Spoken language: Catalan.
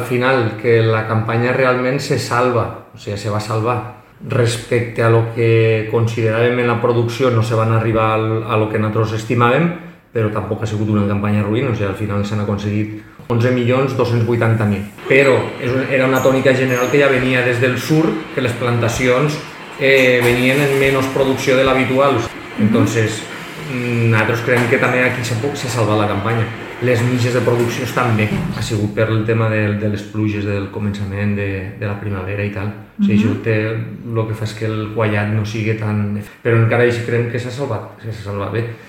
Al final, que la campanya realment se salva, o sigui, se va salvar. Respecte a lo que consideràvem en la producció, no se van arribar a lo que nosaltres estimàvem, però tampoc ha sigut una campanya ruïna, o sigui, al final s'han aconseguit 11.280.000. Però era una tònica general que ja venia des del sur, que les plantacions venien en menys producció de l'habitual. Entonces, nosaltres creiem que també aquí s'ha salvat la campanya. Les mitges de producció estan bé, ha sigut per el tema de les pluges del començament de la primavera i tal. O sigui, això el que fa és que el quallat no sigui tan... Però encara així creiem que s'ha salvat bé.